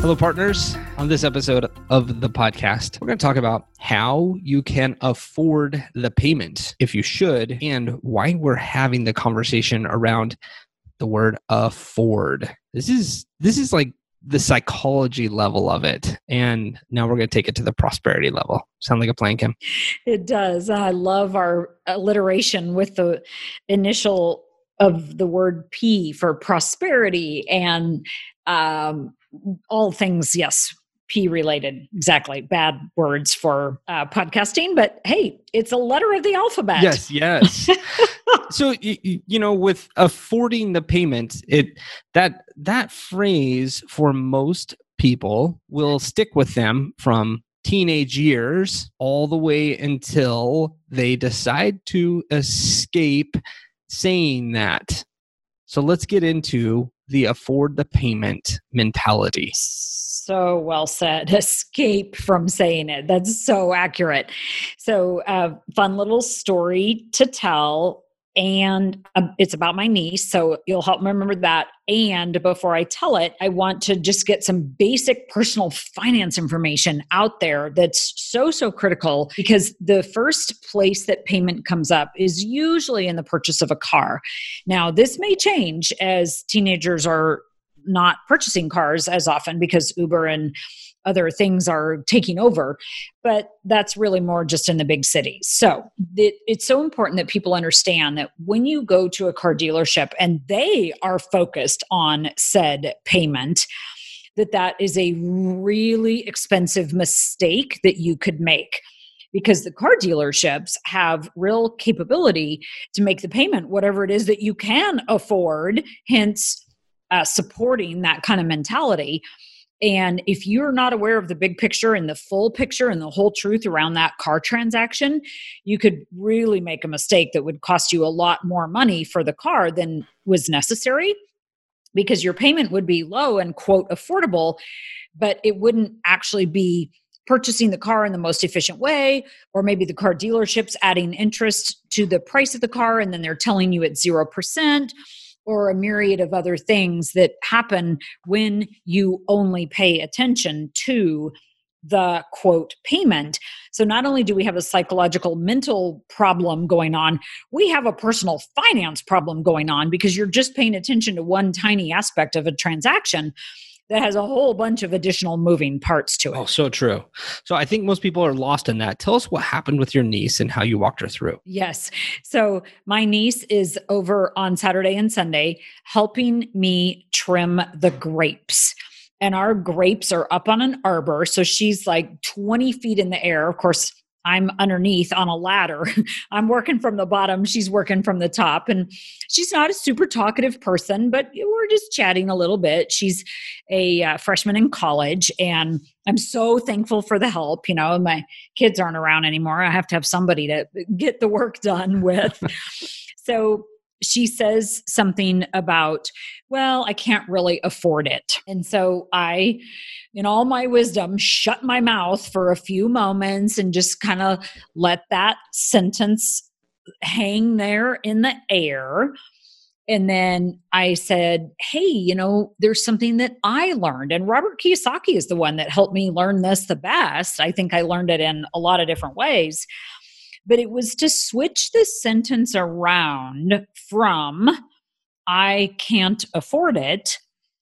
Hello, partners. On this episode of the podcast, we're going to talk about how you can afford the payment, if you should, and why we're having the conversation around the word afford. This is like the psychology level of it. And now we're going to take it to the prosperity level. Sound like a plan, Kim? It does. I love our alliteration with the initial of the word P for prosperity and all things, yes, P related. Exactly. Bad words for podcasting, but hey, it's a letter of the alphabet. Yes. So, with affording the payment, that phrase for most people will stick with them from teenage years all the way until they decide to escape saying that. So let's get into the afford the payment mentality. So well said. Escape from saying it. That's so accurate. So fun little story to tell. And it's about my niece. So you'll help me remember that. And before I tell it, I want to just get some basic personal finance information out there that's so critical, because the first place that payment comes up is usually in the purchase of a car. Now, this may change as teenagers are not purchasing cars as often because Uber and other things are taking over, but that's really more just in the big cities. So it's so important that people understand that when you go to a car dealership and they are focused on said payment, that is a really expensive mistake that you could make, because the car dealerships have real capability to make the payment whatever it is that you can afford, hence supporting that kind of mentality. And if you're not aware of the big picture and the full picture and the whole truth around that car transaction, you could really make a mistake that would cost you a lot more money for the car than was necessary, because your payment would be low and quote affordable, but it wouldn't actually be purchasing the car in the most efficient way, or maybe the car dealership's adding interest to the price of the car and then they're telling you it's 0%. Or a myriad of other things that happen when you only pay attention to the quote payment. So not only do we have a psychological mental problem going on, we have a personal finance problem going on, because you're just paying attention to one tiny aspect of a transaction that has a whole bunch of additional moving parts to it. Oh, so true. So I think most people are lost in that. Tell us what happened with your niece and how you walked her through. Yes. So my niece is over on Saturday and Sunday helping me trim the grapes. And our grapes are up on an arbor. So she's like 20 feet in the air. Of course, I'm underneath on a ladder. I'm working from the bottom. She's working from the top. And she's not a super talkative person, but we're just chatting a little bit. She's a freshman in college, and I'm so thankful for the help. My kids aren't around anymore. I have to have somebody to get the work done with. So she says something about, well, I can't really afford it. And so I, in all my wisdom, shut my mouth for a few moments and just kind of let that sentence hang there in the air. And then I said, hey, there's something that I learned. And Robert Kiyosaki is the one that helped me learn this the best. I think I learned it in a lot of different ways. But it was to switch the sentence around from I can't afford it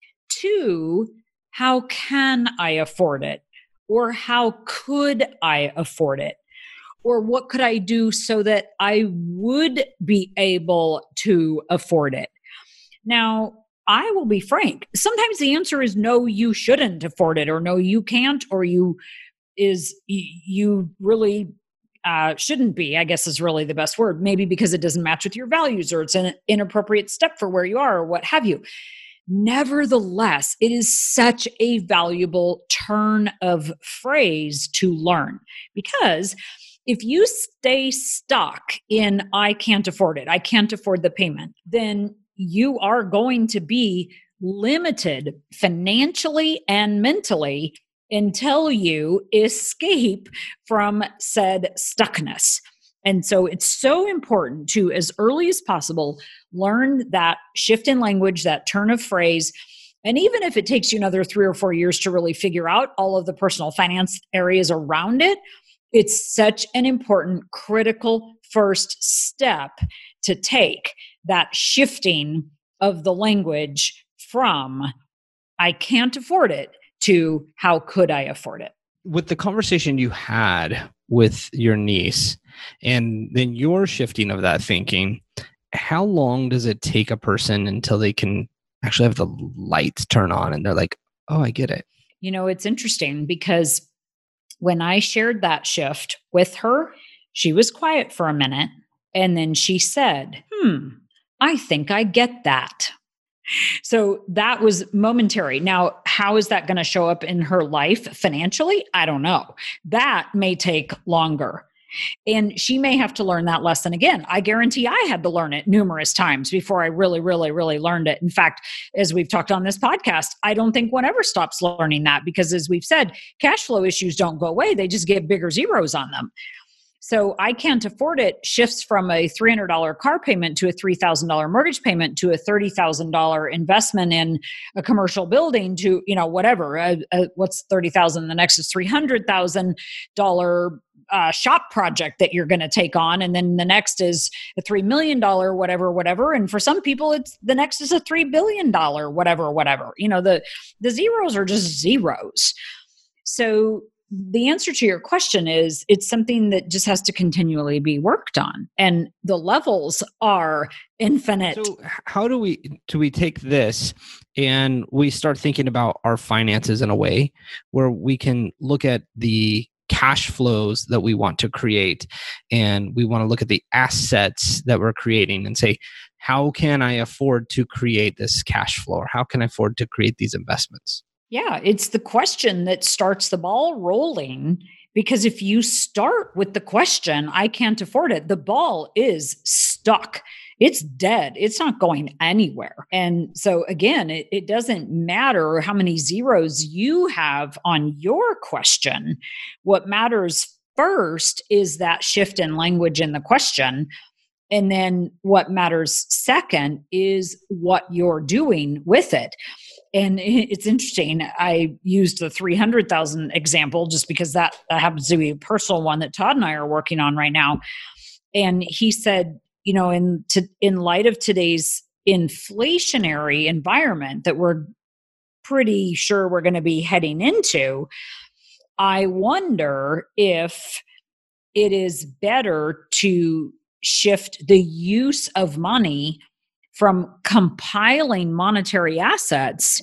to how can I afford it? Or how could I afford it? Or what could I do so that I would be able to afford it? Now, I will be frank. Sometimes the answer is no, you shouldn't afford it, or no, you can't, or you really shouldn't be, I guess is really the best word, maybe because it doesn't match with your values, or it's an inappropriate step for where you are, or what have you. Nevertheless, it is such a valuable turn of phrase to learn, because if you stay stuck in I can't afford it, I can't afford the payment, then you are going to be limited financially and mentally until you escape from said stuckness. And so it's so important to, as early as possible, learn that shift in language, that turn of phrase, And even if it takes you another 3 or 4 years to really figure out all of the personal finance areas around it, it's such an important, critical first step to take, that shifting of the language from I can't afford it to how could I afford it? With the conversation you had with your niece and then your shifting of that thinking, how long does it take a person until they can actually have the lights turn on and they're like, oh, I get it? It's interesting because when I shared that shift with her, she was quiet for a minute. And then she said, I think I get that. So that was momentary. Now, how is that going to show up in her life financially? I don't know. That may take longer. And she may have to learn that lesson again. I guarantee I had to learn it numerous times before I really, really, really learned it. In fact, as we've talked on this podcast, I don't think one ever stops learning that because, as we've said, cash flow issues don't go away. They just get bigger zeros on them. So I can't afford it shifts from a $300 car payment to a $3,000 mortgage payment to a $30,000 investment in a commercial building to, whatever. What's $30,000? The next is $300,000 shop project that you're going to take on. And then the next is a $3 million, whatever. And for some people, the next is a $3 billion, whatever. The zeros are just zeros. So the answer to your question is it's something that just has to continually be worked on, and the levels are infinite. So how do we take this and we start thinking about our finances in a way where we can look at the cash flows that we want to create, and we want to look at the assets that we're creating and say, how can I afford to create this cash flow, or how can I afford to create these investments? Yeah, it's the question that starts the ball rolling, because if you start with the question, I can't afford it, the ball is stuck. It's dead. It's not going anywhere. And so again, it doesn't matter how many zeros you have on your question. What matters first is that shift in language in the question. And then what matters second is what you're doing with it. And it's interesting. I used the 300,000 example just because that happens to be a personal one that Todd and I are working on right now. And he said, in light of today's inflationary environment that we're pretty sure we're going to be heading into, I wonder if it is better to shift the use of money from compiling monetary assets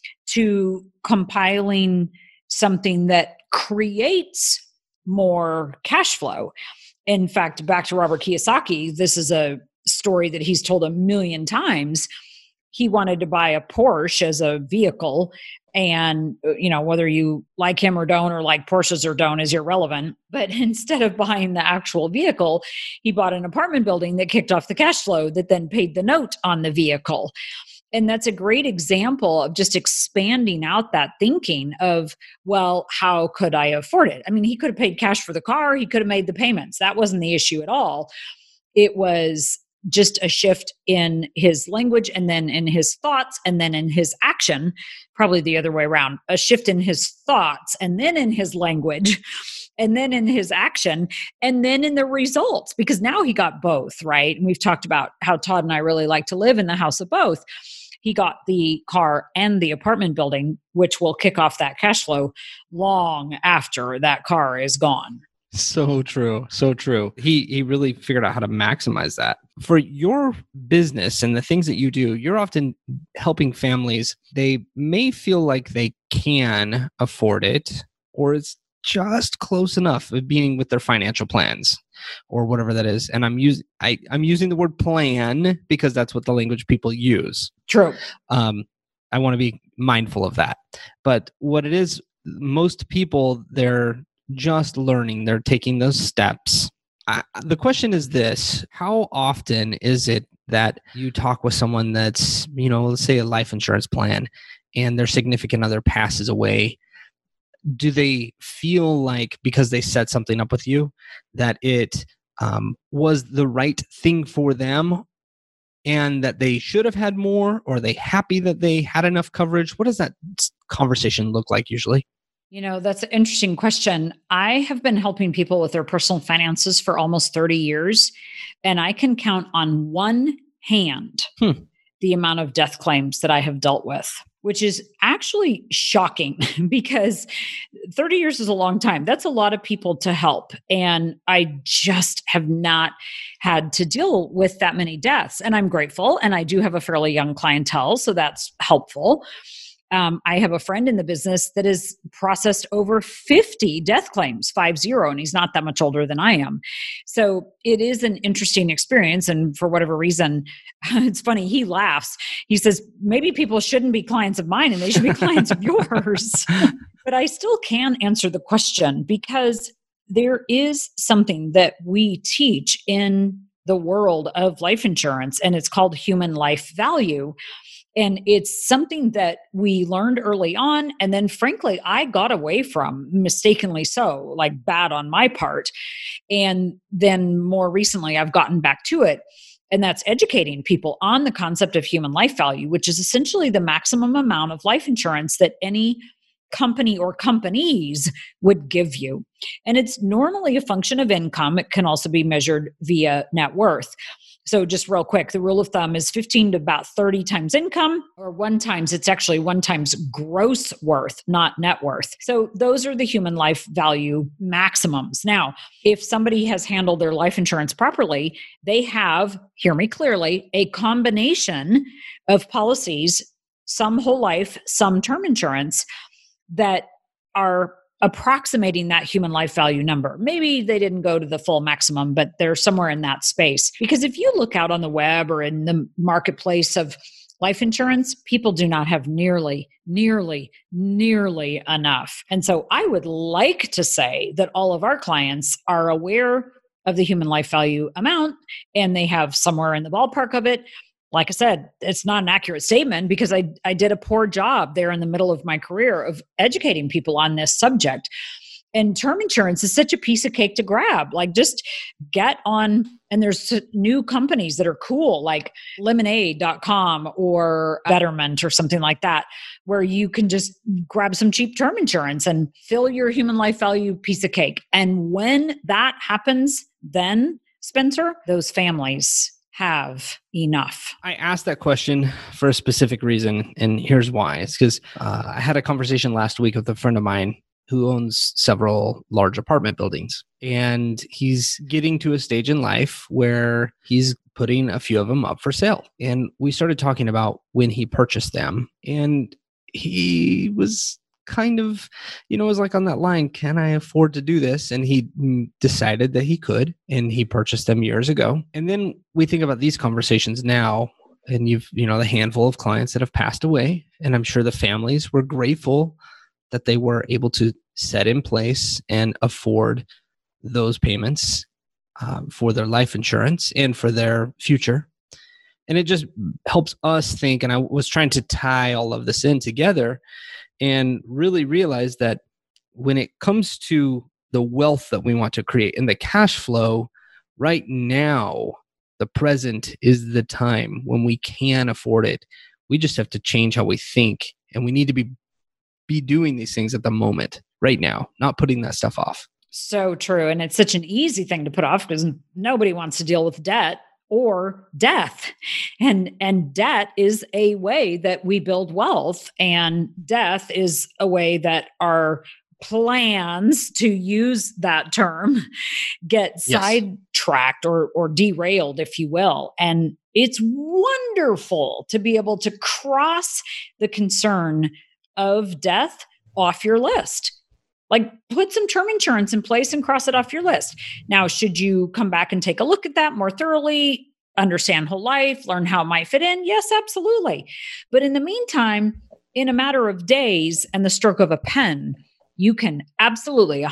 to compiling something that creates more cash flow. In fact, back to Robert Kiyosaki, this is a story that he's told a million times. He wanted to buy a Porsche as a vehicle. And, whether you like him or don't, or like Porsches or don't, is irrelevant. But instead of buying the actual vehicle, he bought an apartment building that kicked off the cash flow that then paid the note on the vehicle. And that's a great example of just expanding out that thinking of, well, how could I afford it? I mean, he could have paid cash for the car. He could have made the payments. That wasn't the issue at all. It was just a shift in his language, and then in his thoughts, and then in his action, probably the other way around, a shift in his thoughts, and then in his language, and then in his action, and then in the results, because now he got both, right? And we've talked about how Todd and I really like to live in the house of both. He got the car and the apartment building, which will kick off that cash flow long after that car is gone. So true. So true. He really figured out how to maximize that. For your business and the things that you do, you're often helping families. They may feel like they can afford it, or it's just close enough of being with their financial plans or whatever that is. And I'm using the word plan because that's what the language people use. True. I want to be mindful of that. But what it is, most people, they're just learning. They're taking those steps. The question is this: how often is it that you talk with someone that's, let's say a life insurance plan, and their significant other passes away? Do they feel like, because they set something up with you, that it was the right thing for them? and that they should have had more, or are they happy that they had enough coverage? What does that conversation look like usually? That's an interesting question. I have been helping people with their personal finances for almost 30 years, and I can count on one hand the amount of death claims that I have dealt with, which is actually shocking because 30 years is a long time. That's a lot of people to help. And I just have not had to deal with that many deaths. And I'm grateful. And I do have a fairly young clientele, so that's helpful. I have a friend in the business that has processed over 50 death claims, 50, and he's not that much older than I am. So it is an interesting experience. And for whatever reason, it's funny, he laughs. He says, maybe people shouldn't be clients of mine and they should be clients of yours. But I still can answer the question because there is something that we teach in the world of life insurance, and it's called human life value. And it's something that we learned early on. And then frankly, I got away from, mistakenly so, like bad on my part. And then more recently, I've gotten back to it. And that's educating people on the concept of human life value, which is essentially the maximum amount of life insurance that any company or companies would give you. And it's normally a function of income. It can also be measured via net worth. So just real quick, the rule of thumb is 15 to about 30 times income, or it's actually 1 times gross worth, not net worth. So those are the human life value maximums. Now, if somebody has handled their life insurance properly, they have, hear me clearly, a combination of policies, some whole life, some term insurance, that are approximating that human life value number. Maybe they didn't go to the full maximum, but they're somewhere in that space. Because if you look out on the web or in the marketplace of life insurance, people do not have nearly enough. And so I would like to say that all of our clients are aware of the human life value amount and they have somewhere in the ballpark of it. Like I said, it's not an accurate statement because I did a poor job there in the middle of my career of educating people on this subject. And term insurance is such a piece of cake to grab. Like just get on, and there's new companies that are cool, like lemonade.com or Betterment or something like that, where you can just grab some cheap term insurance and fill your human life value piece of cake. And when that happens, then Spencer, those families have enough. I asked that question for a specific reason, and here's why. It's because I had a conversation last week with a friend of mine who owns several large apartment buildings, and he's getting to a stage in life where he's putting a few of them up for sale. And we started talking about when he purchased them, and he was kind of, was like on that line, can I afford to do this? And he decided that he could, and he purchased them years ago. And then we think about these conversations now, and the handful of clients that have passed away, and I'm sure the families were grateful that they were able to set in place and afford those payments for their life insurance and for their future. And it just helps us think, and I was trying to tie all of this in together and really realize that when it comes to the wealth that we want to create and the cash flow, right now, the present is the time when we can afford it. We just have to change how we think, and we need to be doing these things at the moment, right now, not putting that stuff off. So true. And it's such an easy thing to put off because nobody wants to deal with debt or death. And debt is a way that we build wealth, and death is a way that our plans, to use that term, get sidetracked or derailed, if you will. And it's wonderful to be able to cross the concern of death off your list. Like put some term insurance in place and cross it off your list. Now, should you come back and take a look at that more thoroughly, understand whole life, learn how it might fit in? Yes, absolutely. But in the meantime, in a matter of days and the stroke of a pen, you can absolutely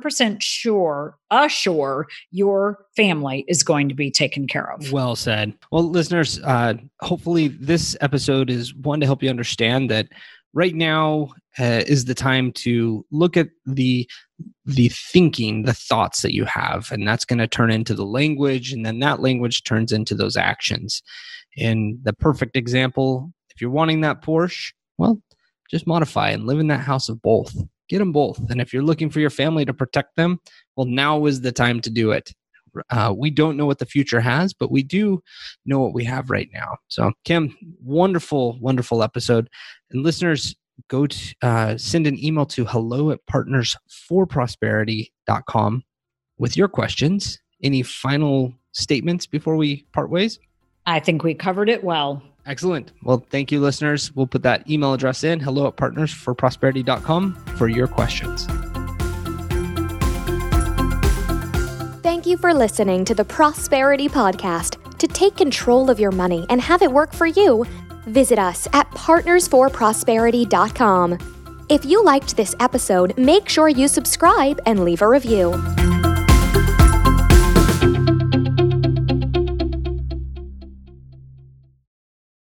100% assure your family is going to be taken care of. Well said. Well, listeners, hopefully this episode is one to help you understand that right now is the time to look at the thinking, the thoughts that you have, and that's going to turn into the language, and then that language turns into those actions. In the perfect example, if you're wanting that Porsche, well, just modify and live in that house of both. Get them both. And if you're looking for your family to protect them, well, now is the time to do it. We don't know what the future has, but we do know what we have right now. So, Kim, wonderful, wonderful episode. And listeners, go to send an email to hello@partnersforprosperity.com with your questions. Any final statements before we part ways? I think we covered it well. Excellent. Well, thank you, listeners. We'll put that email address in, hello@partnersforprosperity.com, for your questions. Thank you for listening to the Prosperity Podcast. To take control of your money and have it work for you, visit us at partnersforprosperity.com. If you liked this episode, make sure you subscribe and leave a review.